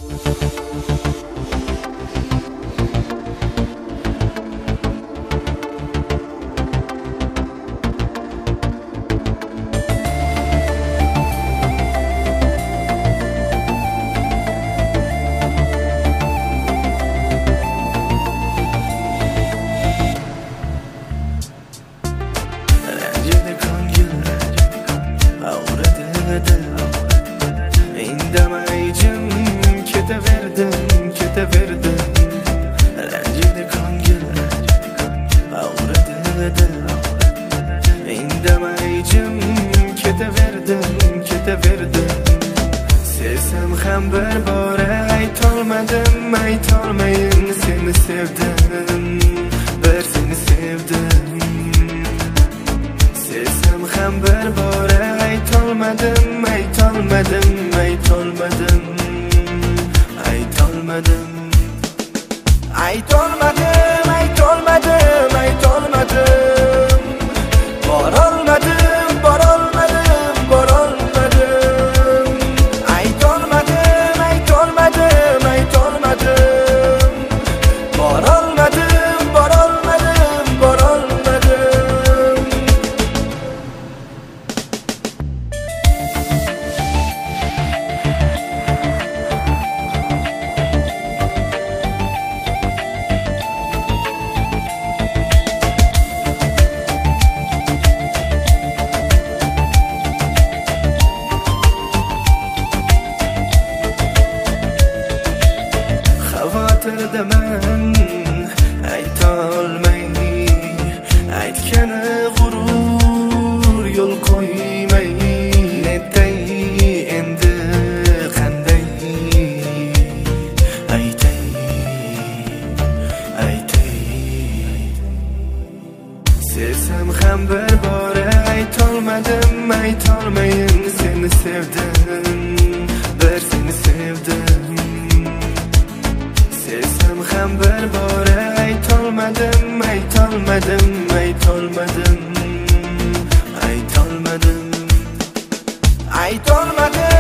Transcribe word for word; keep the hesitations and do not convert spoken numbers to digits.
Indamay jim ketaverdim, ketaverdim. Ranjidi ko'ngil ag'ridi. Indamay jim ketaverdim, ketaverdim. Sevsam ham bir bora aytolmadim, aytolmayin seni sevdim, bir seni sevdim. Sevsam ham bir bora aytolmadim, aytolmadim, aytolmadim, aytolmadim, aytolmadim, aytolmadim, aytolmadim. Borolmadim, borolmadim, borolmadim. Aytolmadim, aytolmadim, aytolmadim. Borolmadim, borolmadim, borolmadim. Xavotirdaman aytolmay, aytgani g'urur yo'l qo'ymay. Netay endi qanday aytay, aytay. Sevsam ham bir bora aytolmadim, aytolmayin seni sevdim, bir seni sevdim. Sevsam ham bir bora aytolmadim, aytolmadim, aytolmadim, aytolmadim, aytolmadim.